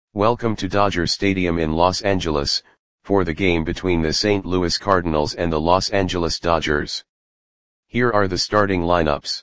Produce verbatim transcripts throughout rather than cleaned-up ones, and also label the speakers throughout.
Speaker 1: Welcome to Dodger Stadium in Los Angeles, for the game between the Saint Louis Cardinals and the Los Angeles Dodgers. Here are the starting lineups.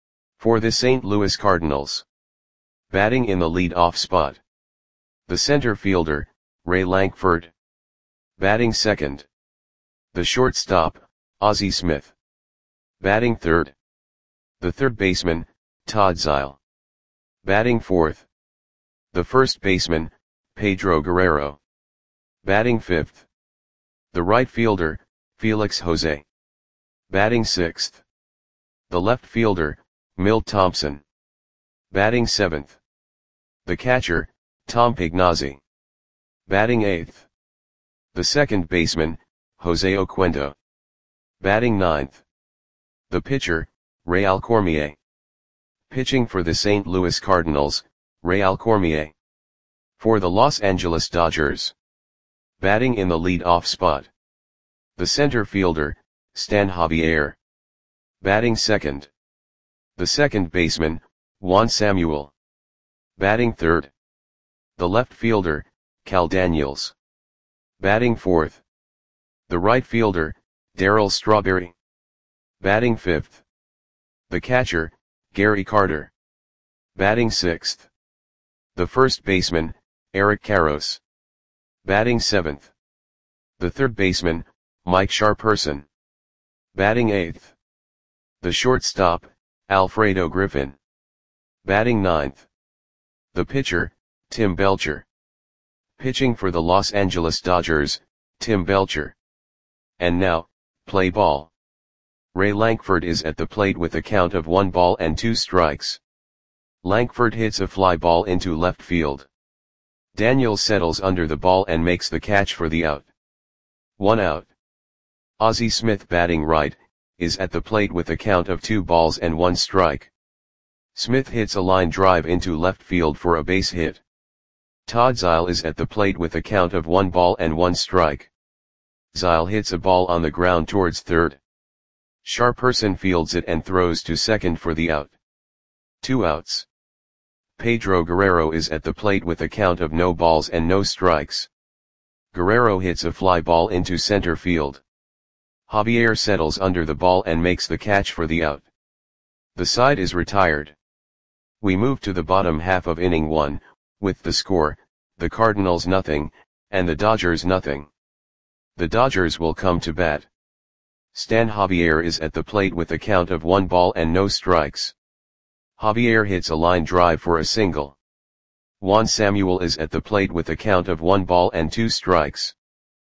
Speaker 1: For the Saint Louis Cardinals. Batting in the lead-off spot. The center fielder, Ray Lankford. Batting second. The shortstop, Ozzie Smith. Batting third. The third baseman, Todd Zeile. Batting fourth. The first baseman, Pedro Guerrero. Batting fifth. The right fielder, Felix Jose. Batting sixth. The left fielder, Milt Thompson. Batting seventh. The catcher, Tom Pignazzi. Batting eighth. The second baseman, Jose Oquendo. Batting ninth. The pitcher, Rheal Cormier. Pitching for the Saint Louis Cardinals, Rheal Cormier. For the Los Angeles Dodgers. Batting in the lead-off spot. The center fielder, Stan Javier. Batting second. The second baseman, Juan Samuel. Batting third. The left fielder, Cal Daniels. Batting fourth. The right fielder, Darryl Strawberry. Batting fifth. The catcher, Gary Carter. Batting sixth. The first baseman, Eric Karros. Batting seventh. The third baseman, Mike Sharperson. Batting eighth. The shortstop, Alfredo Griffin. Batting ninth. The pitcher, Tim Belcher. Pitching for the Los Angeles Dodgers, Tim Belcher. And now, play ball. Ray Lankford is at the plate with a count of one ball and two strikes. Lankford hits a fly ball into left field. Daniels settles under the ball and makes the catch for the out. One out. Ozzie Smith, batting right, is at the plate with a count of two balls and one strike. Smith hits a line drive into left field for a base hit. Todd Zeile is at the plate with a count of one ball and one strike. Zeile hits a ball on the ground towards third. Sharperson fields it and throws to second for the out. Two outs. Pedro Guerrero is at the plate with a count of no balls and no strikes. Guerrero hits a fly ball into center field. Javier settles under the ball and makes the catch for the out. The side is retired. We move to the bottom half of inning one, with the score, the Cardinals nothing, and the Dodgers nothing. The Dodgers will come to bat. Stan Javier is at the plate with a count of one ball and no strikes. Javier hits a line drive for a single. Juan Samuel is at the plate with a count of one ball and two strikes.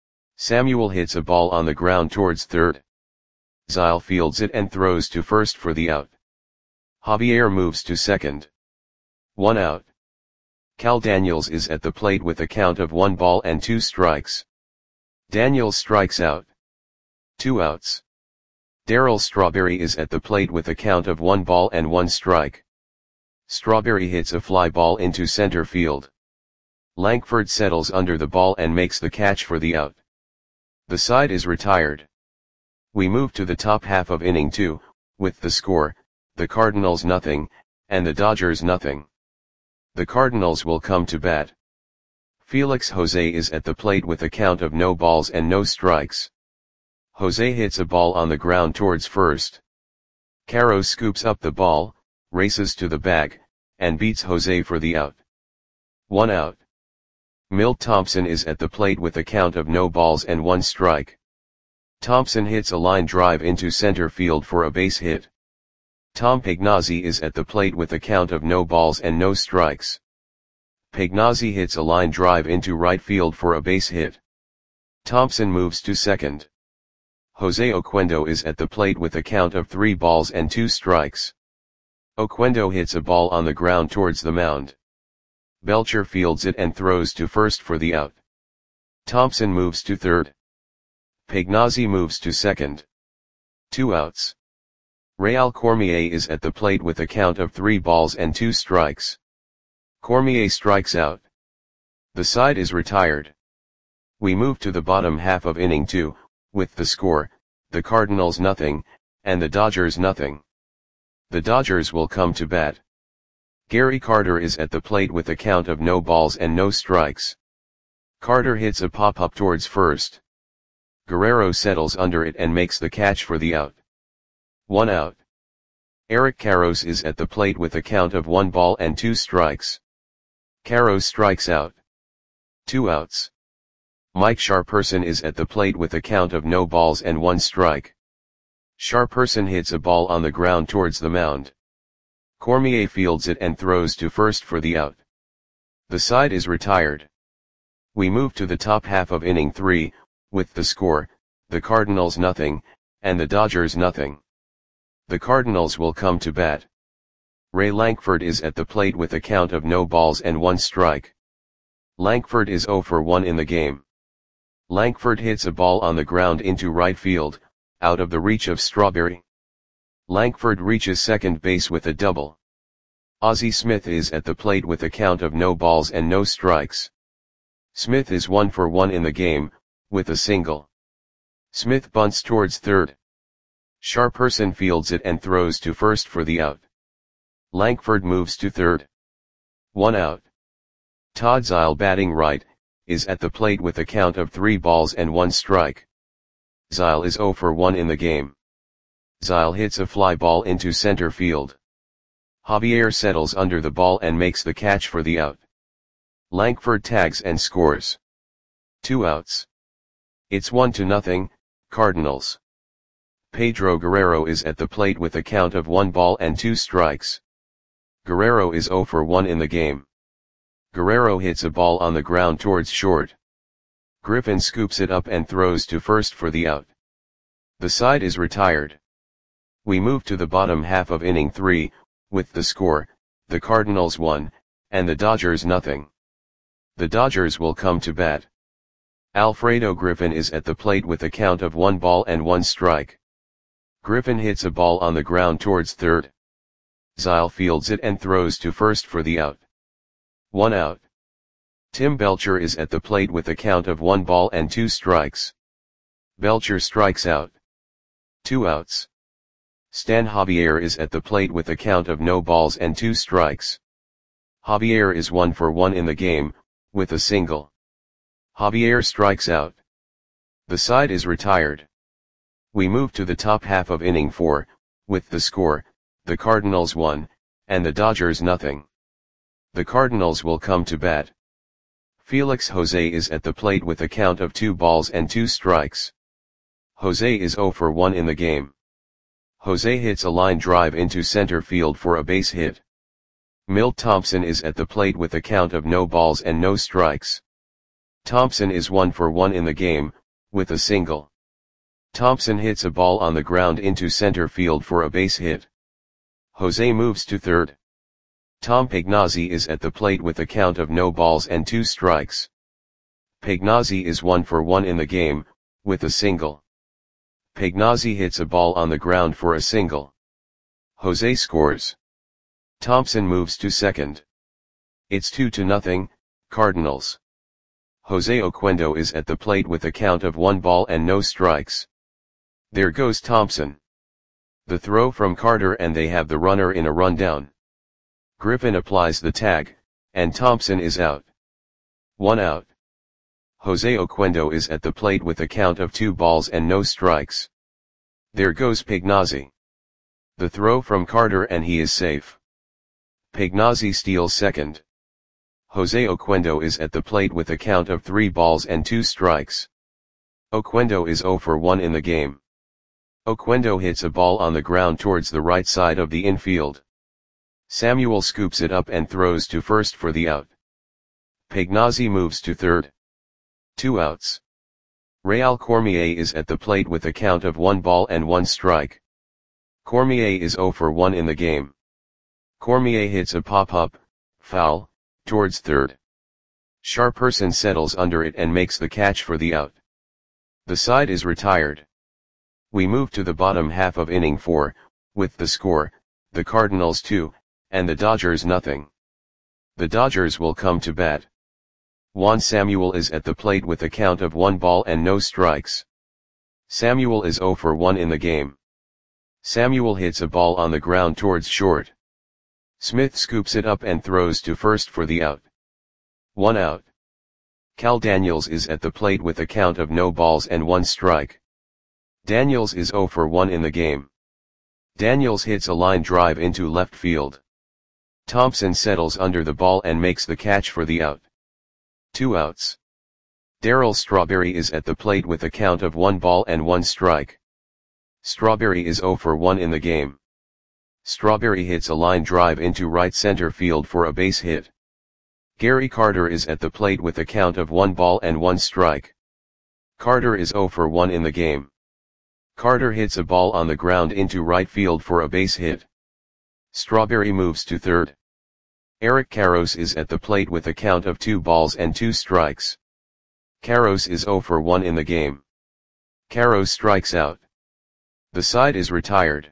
Speaker 1: Samuel hits a ball on the ground towards third. Zeile fields it and throws to first for the out. Javier moves to second. One out. Cal Daniels is at the plate with a count of one ball and two strikes. Daniels strikes out. Two outs. Darryl Strawberry is at the plate with a count of one ball and one strike. Strawberry hits a fly ball into center field. Lankford settles under the ball and makes the catch for the out. The side is retired. We move to the top half of inning two, with the score, the Cardinals nothing, and the Dodgers nothing. The Cardinals will come to bat. Felix Jose is at the plate with a count of no balls and no strikes. Jose hits a ball on the ground towards first. Karros scoops up the ball, races to the bag, and beats Jose for the out. One out. Milt Thompson is at the plate with a count of no balls and one strike. Thompson hits a line drive into center field for a base hit. Tom Pignazzi is at the plate with a count of no balls and no strikes. Pignazzi hits a line drive into right field for a base hit. Thompson moves to second. Jose Oquendo is at the plate with a count of three balls and two strikes. Oquendo hits a ball on the ground towards the mound. Belcher fields it and throws to first for the out. Thompson moves to third. Pignazzi moves to second. Two outs. Rheal Cormier is at the plate with a count of three balls and two strikes. Cormier strikes out. The side is retired. We move to the bottom half of inning two, with the score, the Cardinals nothing, and the Dodgers nothing. The Dodgers will come to bat. Gary Carter is at the plate with a count of no balls and no strikes. Carter hits a pop-up towards first. Guerrero settles under it and makes the catch for the out. One out. Eric Karros is at the plate with a count of one ball and two strikes. Karros strikes out. Two outs. Mike Sharperson is at the plate with a count of no balls and one strike. Sharperson hits a ball on the ground towards the mound. Cormier fields it and throws to first for the out. The side is retired. We move to the top half of inning three, with the score, the Cardinals nothing, and the Dodgers nothing. The Cardinals will come to bat. Ray Lankford is at the plate with a count of no balls and one strike. Lankford is oh for one in the game. Lankford hits a ball on the ground into right field, out of the reach of Strawberry. Lankford reaches second base with a double. Ozzie Smith is at the plate with a count of no balls and no strikes. Smith is one for one in the game, with a single. Smith bunts towards third. Sharperson fields it and throws to first for the out. Lankford moves to third. One out. Todd Zeile, batting right, is at the plate with a count of three balls and one strike. Zeile is oh for one in the game. Zeile hits a fly ball into center field. Javier settles under the ball and makes the catch for the out. Lankford tags and scores. Two outs. It's one to nothing, Cardinals. Pedro Guerrero is at the plate with a count of one ball and two strikes. Guerrero is oh for one in the game. Guerrero hits a ball on the ground towards short. Griffin scoops it up and throws to first for the out. The side is retired. We move to the bottom half of inning three, with the score, the Cardinals one, and the Dodgers nothing. The Dodgers will come to bat. Alfredo Griffin is at the plate with a count of one ball and one strike. Griffin hits a ball on the ground towards third. Zeile fields it and throws to first for the out. One out. Tim Belcher is at the plate with a count of one ball and two strikes. Belcher strikes out. Two outs. Stan Javier is at the plate with a count of no balls and two strikes. Javier is one for one in the game, with a single. Javier strikes out. The side is retired. We move to the top half of inning four, with the score, the Cardinals one, and the Dodgers nothing. The Cardinals will come to bat. Felix Jose is at the plate with a count of two balls and two strikes. Jose is oh for one in the game. Jose hits a line drive into center field for a base hit. Milt Thompson is at the plate with a count of no balls and no strikes. Thompson is one for one in the game, with a single. Thompson hits a ball on the ground into center field for a base hit. Jose moves to third. Tom Pagnozzi is at the plate with a count of no balls and two strikes. Pagnozzi is one for one in the game, with a single. Pagnozzi hits a ball on the ground for a single. Jose scores. Thompson moves to second. It's two to nothing, Cardinals. Jose Oquendo is at the plate with a count of one ball and no strikes. There goes Thompson. The throw from Carter and they have the runner in a rundown. Griffin applies the tag, and Thompson is out. One out. Jose Oquendo is at the plate with a count of two balls and no strikes. There goes Pagnozzi. The throw from Carter and he is safe. Pagnozzi steals second. Jose Oquendo is at the plate with a count of three balls and two strikes. Oquendo is oh for one in the game. Oquendo hits a ball on the ground towards the right side of the infield. Samuel scoops it up and throws to first for the out. Pagnozzi moves to third. Two outs. Real Cormier is at the plate with a count of one ball and one strike. Cormier is oh for one in the game. Cormier hits a pop-up, foul, towards third. Sharperson settles under it and makes the catch for the out. The side is retired. We move to the bottom half of inning four, with the score, the Cardinals two, and the Dodgers nothing. The Dodgers will come to bat. Juan Samuel is at the plate with a count of one ball and no strikes. Samuel is oh for one in the game. Samuel hits a ball on the ground towards short. Smith scoops it up and throws to first for the out. One out. Cal Daniels is at the plate with a count of no balls and one strike. Daniels is oh for one in the game. Daniels hits a line drive into left field. Thompson settles under the ball and makes the catch for the out. Two outs. Darryl Strawberry is at the plate with a count of one ball and one strike. Strawberry is oh for one in the game. Strawberry hits a line drive into right center field for a base hit. Gary Carter is at the plate with a count of one ball and one strike. Carter is oh for one in the game. Carter hits a ball on the ground into right field for a base hit. Strawberry moves to third. Eric Karros is at the plate with a count of two balls and two strikes. Karros is oh for one in the game. Karros strikes out. The side is retired.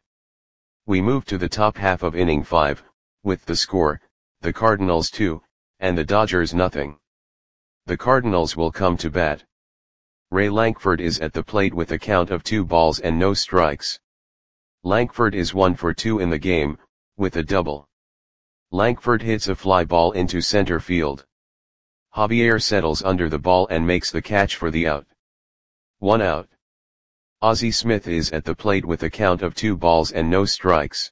Speaker 1: We move to the top half of inning five, with the score, the Cardinals two, and the Dodgers nothing. The Cardinals will come to bat. Ray Lankford is at the plate with a count of two balls and no strikes. Lankford is one for two in the game, with a double. Lankford hits a fly ball into center field. Javier settles under the ball and makes the catch for the out. One out. Ozzie Smith is at the plate with a count of two balls and no strikes.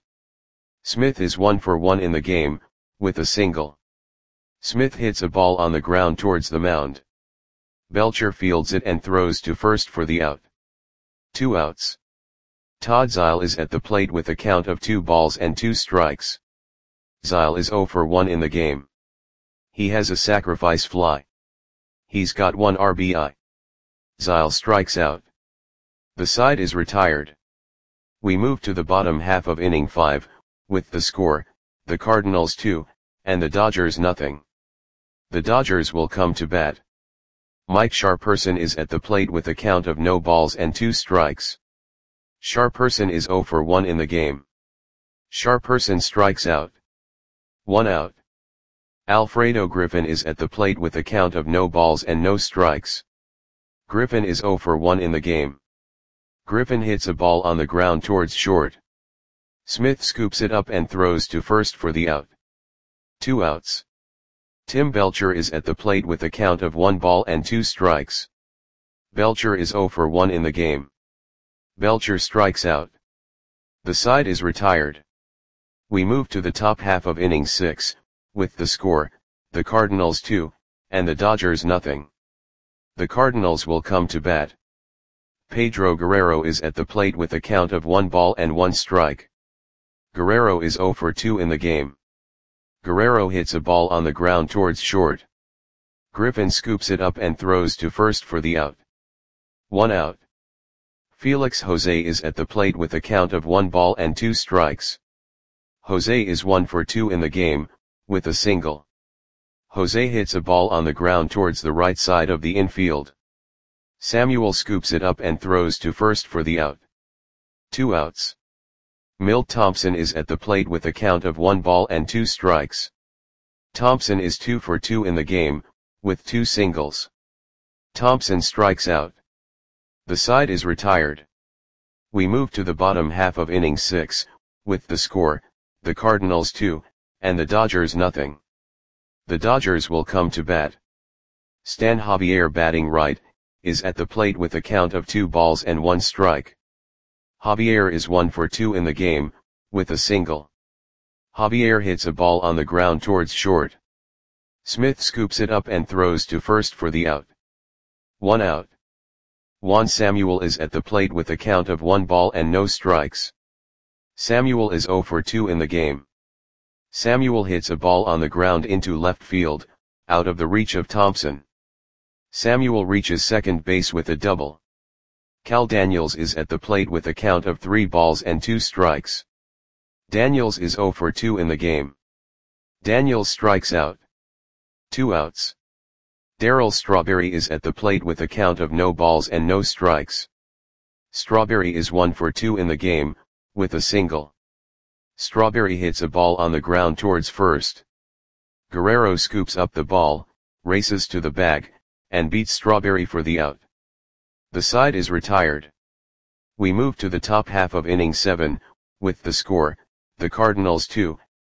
Speaker 1: Smith is one for one in the game, with a single. Smith hits a ball on the ground towards the mound. Belcher fields it and throws to first for the out. Two outs. Todd Zeile is at the plate with a count of two balls and two strikes. Zeile is oh for one in the game. He has a sacrifice fly. He's got one R B I. Zeile strikes out. The side is retired. We move to the bottom half of inning five, with the score, the Cardinals two, and the Dodgers nothing. The Dodgers will come to bat. Mike Sharperson is at the plate with a count of no balls and two strikes. Sharperson is oh for one in the game. Sharperson strikes out. One out. Alfredo Griffin is at the plate with a count of no balls and no strikes. Griffin is oh for one in the game. Griffin hits a ball on the ground towards short. Smith scoops it up and throws to first for the out. Two outs. Tim Belcher is at the plate with a count of one ball and two strikes. Belcher is oh for one in the game. Belcher strikes out. The side is retired. We move to the top half of inning six, with the score, the Cardinals two, and the Dodgers nothing. The Cardinals will come to bat. Pedro Guerrero is at the plate with a count of one ball and one strike. Guerrero is oh for two in the game. Guerrero hits a ball on the ground towards short. Griffin scoops it up and throws to first for the out. One out. Felix Jose is at the plate with a count of one ball and two strikes. Jose is one for two in the game, with a single. Jose hits a ball on the ground towards the right side of the infield. Samuel scoops it up and throws to first for the out. Two outs. Milt Thompson is at the plate with a count of one ball and two strikes. Thompson is two for two in the game, with two singles. Thompson strikes out. The side is retired. We move to the bottom half of inning six, with the score, the Cardinals two, and the Dodgers nothing. The Dodgers will come to bat. Stan Javier batting right, is at the plate with a count of two balls and one strike. Javier is one for two in the game, with a single. Javier hits a ball on the ground towards short. Smith scoops it up and throws to first for the out. One out. Juan Samuel is at the plate with a count of one ball and no strikes. Samuel is oh for two in the game. Samuel hits a ball on the ground into left field, out of the reach of Thompson. Samuel reaches second base with a double. Cal Daniels is at the plate with a count of three balls and two strikes. Daniels is oh for two in the game. Daniels strikes out. Two outs. Darryl Strawberry is at the plate with a count of no balls and no strikes. Strawberry is one for two in the game, with a single. Strawberry hits a ball on the ground towards first. Guerrero scoops up the ball, races to the bag, and beats Strawberry for the out. The side is retired. We move to the top half of inning seven, with the score, the Cardinals two,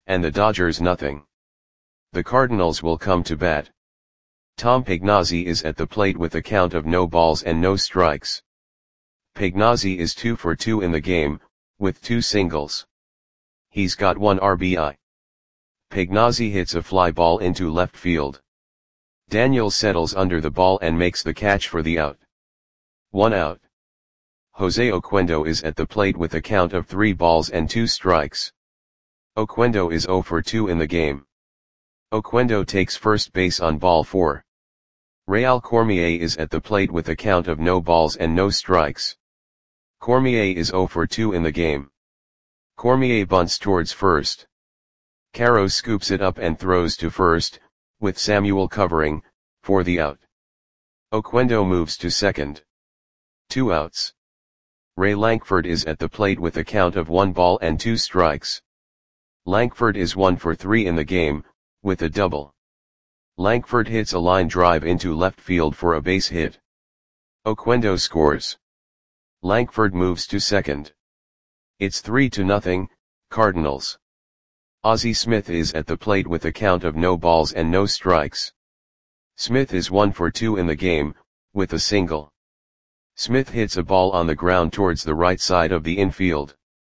Speaker 1: and the Dodgers nothing. The Cardinals will come to bat. Tom Pagnozzi is at the plate with a count of no balls and no strikes. Pagnozzi is two for two in the game, with two singles. He's got one R B I. Pagnozzi hits a fly ball into left field. Daniels settles under the ball and makes the catch for the out. One out. Jose Oquendo is at the plate with a count of three balls and two strikes. Oquendo is zero for two in the game. Oquendo takes first base on ball four. Real Cormier is at the plate with a count of no balls and no strikes. Cormier is zero for two in the game. Cormier bunts towards first. Caro scoops it up and throws to first, with Samuel covering, for the out. Oquendo moves to second. Two outs. Ray Lankford is at the plate with a count of one ball and two strikes. Lankford is one for three in the game, with a double. Lankford hits a line drive into left field for a base hit. Oquendo scores. Lankford moves to second. It's three to nothing, Cardinals. Ozzie Smith is at the plate with a count of no balls and no strikes. Smith is one for two in the game, with a single. Smith hits a ball on the ground towards the right side of the infield.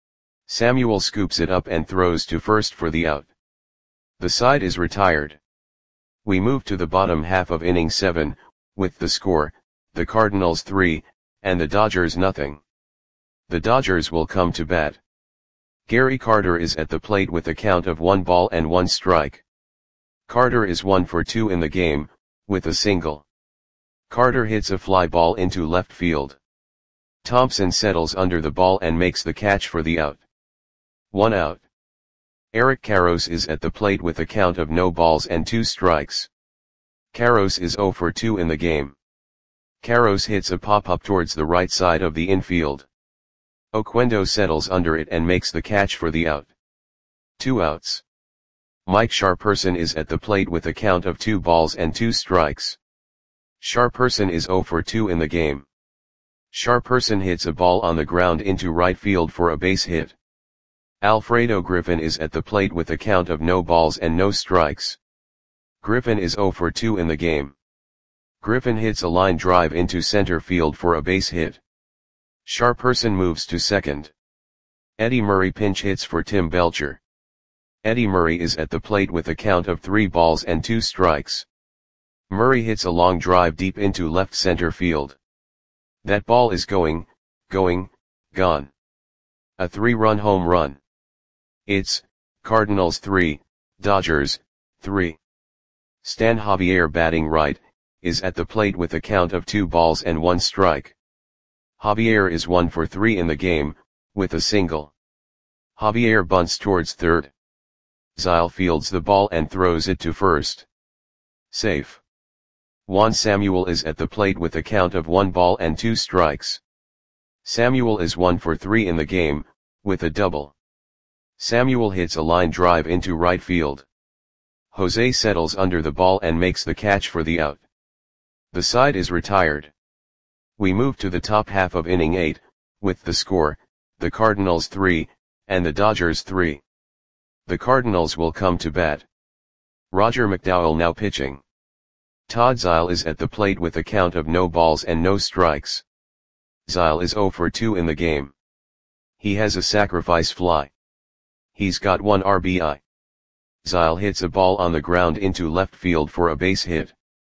Speaker 1: Samuel scoops it up and throws to first for the out. The side is retired. We move to the bottom half of inning seven, with the score, the Cardinals three, and the Dodgers nothing. The Dodgers will come to bat. Gary Carter is at the plate with a count of one ball and one strike. Carter is one for two in the game, with a single. Carter hits a fly ball into left field. Thompson settles under the ball and makes the catch for the out. One out. Eric Karros is at the plate with a count of no balls and two strikes. Karros is zero for two in the game. Karros hits a pop-up towards the right side of the infield. Oquendo settles under it and makes the catch for the out. Two outs. Mike Sharperson is at the plate with a count of two balls and two strikes. Sharperson is zero for two in the game. Sharperson hits a ball on the ground into right field for a base hit. Alfredo Griffin is at the plate with a count of no balls and no strikes. Griffin is zero for two in the game. Griffin hits a line drive into center field for a base hit. Sharperson moves to second. Eddie Murray pinch hits for Tim Belcher. Eddie Murray is at the plate with a count of three balls and two strikes. Murray hits a long drive deep into left center field. That ball is going, going, gone. A three-run home run. It's Cardinals three, Dodgers three. Stan Javier, batting right, is at the plate with a count of two balls and one strike. Javier is one for three in the game, with a single. Javier bunts towards third. Zyle fields the ball and throws it to first. Safe. Juan Samuel is at the plate with a count of one ball and two strikes. Samuel is one for three in the game, with a double. Samuel hits a line drive into right field. Jose settles under the ball and makes the catch for the out. The side is retired. We move to the top half of inning eight, with the score, the Cardinals three, and the Dodgers three. The Cardinals will come to bat. Roger McDowell now pitching. Todd Zyle is at the plate with a count of no balls and no strikes. Zyle is zero for two in the game. He has a sacrifice fly. He's got one R B I. Zyle hits a ball on the ground into left field for a base hit.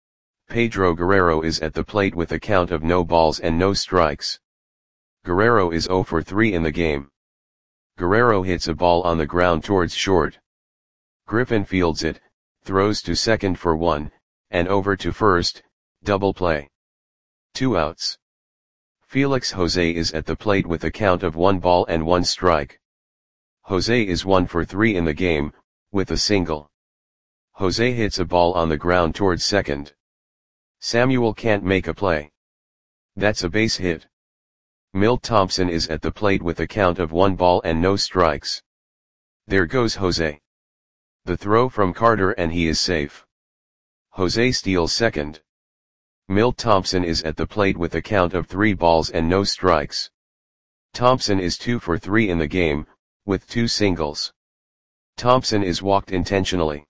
Speaker 1: Pedro Guerrero is at the plate with a count of no balls and no strikes. Guerrero is zero for three in the game. Guerrero hits a ball on the ground towards short. Griffin fields it, throws to second for one, and over to first, double play. Two outs. Felix Jose is at the plate with a count of one ball and one strike. Jose is one for three in the game, with a single. Jose hits a ball on the ground towards second. Samuel can't make a play. That's a base hit. Milt Thompson is at the plate with a count of one ball and no strikes. There goes Jose. The throw from Carter and he is safe. Jose steals second. Milt Thompson is at the plate with a count of three balls and no strikes. Thompson is two for three in the game, with two singles. Thompson is walked intentionally.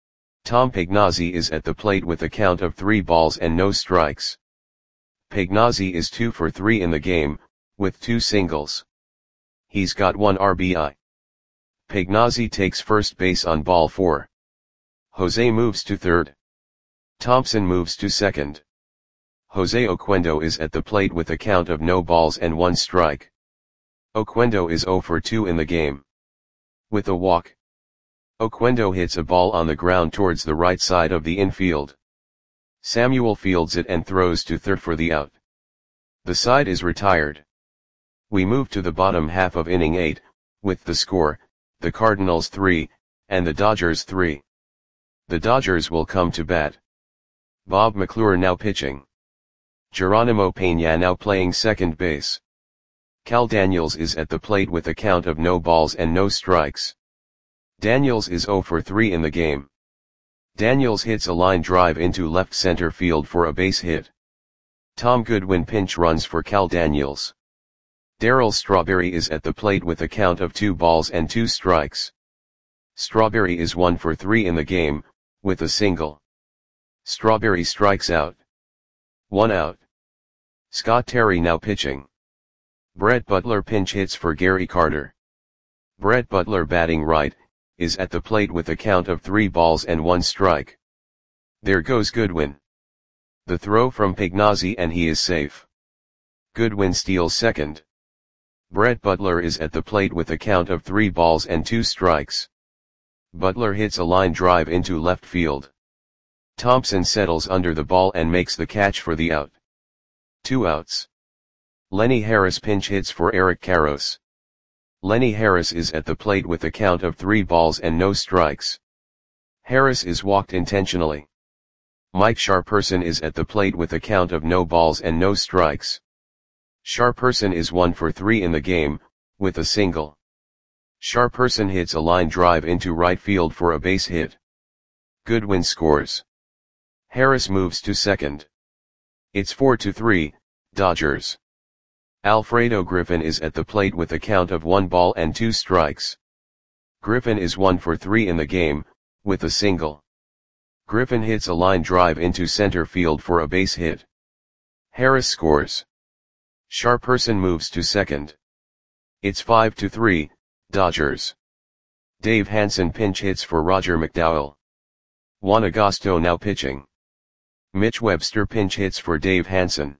Speaker 1: Tom Pagnozzi is at the plate with a count of three balls and no strikes. Pagnozzi is two for three in the game, with two singles. He's got one R B I. Pagnozzi takes first base on ball four. Jose moves to third. Thompson moves to second. Jose Oquendo is at the plate with a count of no balls and one strike. Oquendo is zero for two in the game. With a walk, Oquendo hits a ball on the ground towards the right side of the infield. Samuel fields it and throws to third for the out. The side is retired. We move to the bottom half of inning eight, with the score, the Cardinals three, and the Dodgers three. The Dodgers will come to bat. Bob McClure now pitching. Geronimo Peña now playing second base. Cal Daniels is at the plate with a count of no balls and no strikes. Daniels is zero for three in the game. Daniels hits a line drive into left center field for a base hit. Tom Goodwin pinch runs for Cal Daniels. Darryl Strawberry is at the plate with a count of two balls and two strikes. Strawberry is one for three in the game, with a single. Strawberry strikes out. One out. Scott Terry now pitching. Brett Butler pinch hits for Gary Carter. Brett Butler batting right, is at the plate with a count of three balls and one strike. There goes Goodwin. The throw from Pagnozzi and he is safe. Goodwin steals second. Brett Butler is at the plate with a count of three balls and two strikes. Butler hits a line drive into left field. Thompson settles under the ball and makes the catch for the out. Two outs. Lenny Harris pinch hits for Eric Karros. Lenny Harris is at the plate with a count of three balls and no strikes. Harris is walked intentionally. Mike Sharperson is at the plate with a count of no balls and no strikes. Sharperson is one for three in the game, with a single. Sharperson hits a line drive into right field for a base hit. Goodwin scores. Harris moves to second. It's four to three, Dodgers. Alfredo Griffin is at the plate with a count of one ball and two strikes. Griffin is one for three in the game, with a single. Griffin hits a line drive into center field for a base hit. Harris scores. Sharperson moves to second. It's five to three, Dodgers. Dave Hansen pinch hits for Roger McDowell. Juan Agosto now pitching. Mitch Webster pinch hits for Dave Hansen.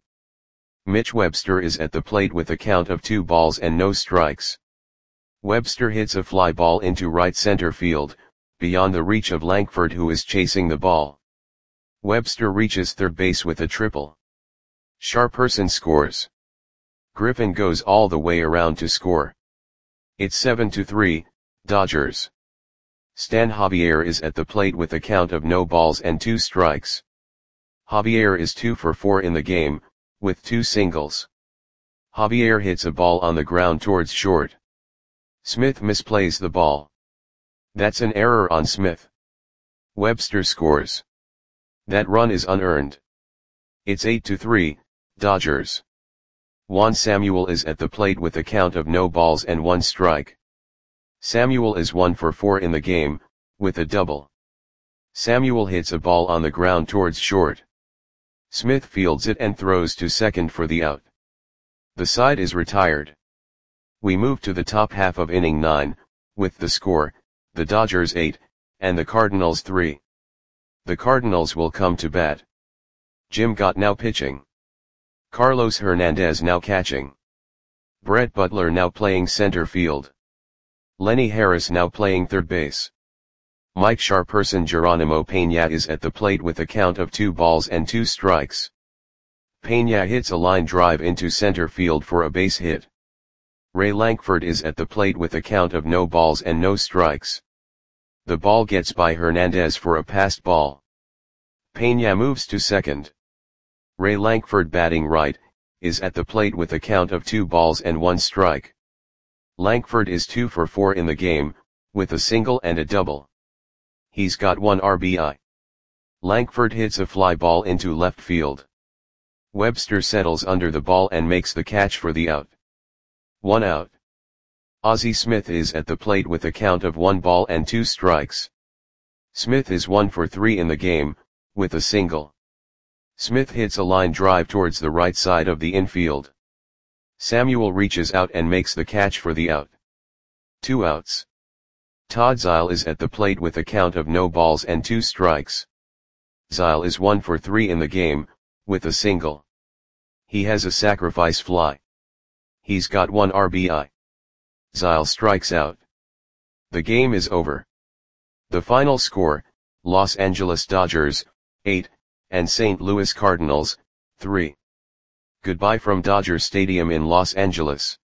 Speaker 1: Mitch Webster is at the plate with a count of two balls and no strikes. Webster hits a fly ball into right center field, beyond the reach of Lankford who is chasing the ball. Webster reaches third base with a triple. Sharperson scores. Griffin goes all the way around to score. It's seven to three, Dodgers. Stan Javier is at the plate with a count of no balls and two strikes. Javier is two for four in the game, with two singles. Javier hits a ball on the ground towards short. Smith misplays the ball. That's an error on Smith. Webster scores. That run is unearned. It's eight to three, Dodgers. Juan Samuel is at the plate with a count of no balls and one strike. Samuel is one for four in the game, with a double. Samuel hits a ball on the ground towards short. Smith fields it and throws to second for the out. The side is retired. We move to the top half of inning nine, with the score, the Dodgers eight, and the Cardinals three. The Cardinals will come to bat. Jim Gott now pitching. Carlos Hernandez now catching. Brett Butler now playing center field. Lenny Harris now playing third base. Mike Sharperson Geronimo Peña is at the plate with a count of two balls and two strikes. Peña hits a line drive into center field for a base hit. Ray Lankford is at the plate with a count of no balls and no strikes. The ball gets by Hernandez for a passed ball. Peña moves to second. Ray Lankford batting right, is at the plate with a count of two balls and one strike. Lankford is two for four in the game, with a single and a double. He's got one R B I. Lankford hits a fly ball into left field. Webster settles under the ball and makes the catch for the out. One out. Ozzie Smith is at the plate with a count of one ball and two strikes. Smith is one for three in the game, with a single. Smith hits a line drive towards the right side of the infield. Samuel reaches out and makes the catch for the out. Two outs. Todd Zeile is at the plate with a count of no balls and two strikes. Zeile is one for three in the game, with a single. He has a sacrifice fly. He's got one R B I. Zeile strikes out. The game is over. The final score, Los Angeles Dodgers, eight, and Saint Louis Cardinals, three. Goodbye from Dodger Stadium in Los Angeles.